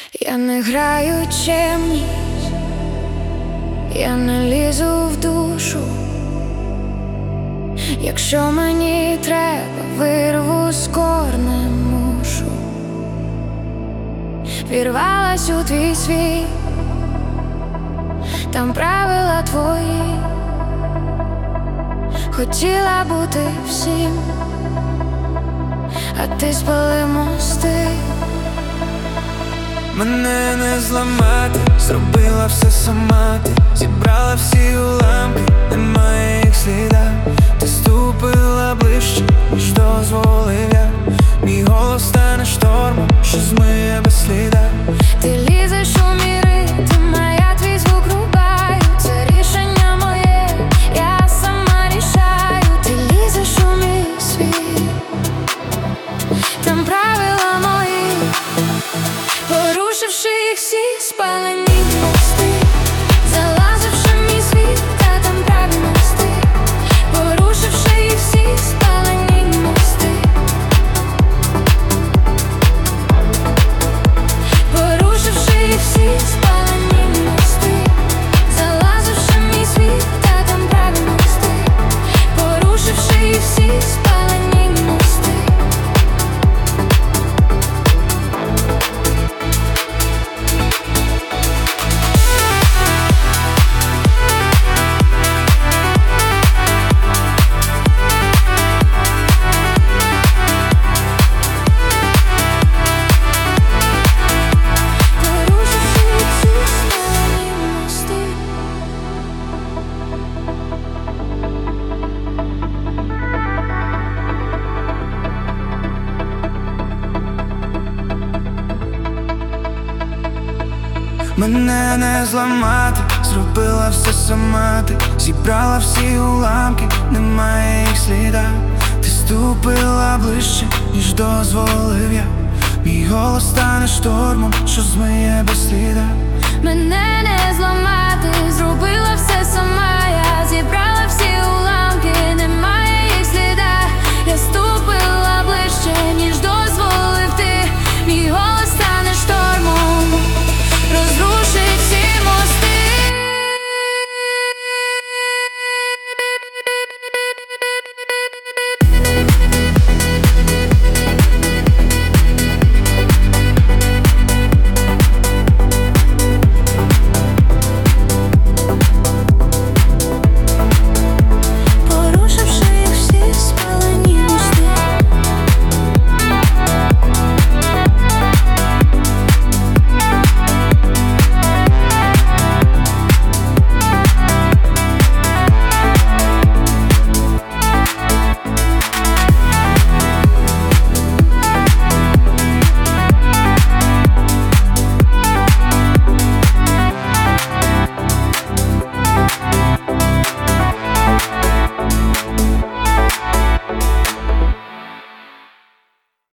Я не граю чемність, я не лізу в душу. Якщо мені треба, вирву з корнем мушу. Вірвалась у твій світ, там правила твої. Хотіла бути всім, а ти спалив мости. Мене не зламати, зробила все сама ти. Зібрала всі уламки, немає їх сліда. Ти ступила ближче, ніж дозволив я. Мій голос стане штормом, що змиє без сліда. Ти лізеш у мій ритм, а я твій звук рубаю. Це рішення моє, я сама рішаю. Ти лізеш у мій світ, там правила мої, порушивши їх всі, спалені мости. Залазивши в мій світ, та там праві мости. Порушивши їх всі, спалені мости. Порушивши їх всі, спалені мости. Залазивши в мій світ, та там праві мости. Порушивши їх всі, спалені мости. Мене не зламати, зробила все сама ти. Зібрала всі уламки, немає їх сліда. Ти ступила ближче, ніж дозволив я. Мій голос стане штормом, що змиє без сліда. Мене не зламати, зробила все сама я. Зібрала всі уламки, немає їх сліда. Я ступила ближче, ніж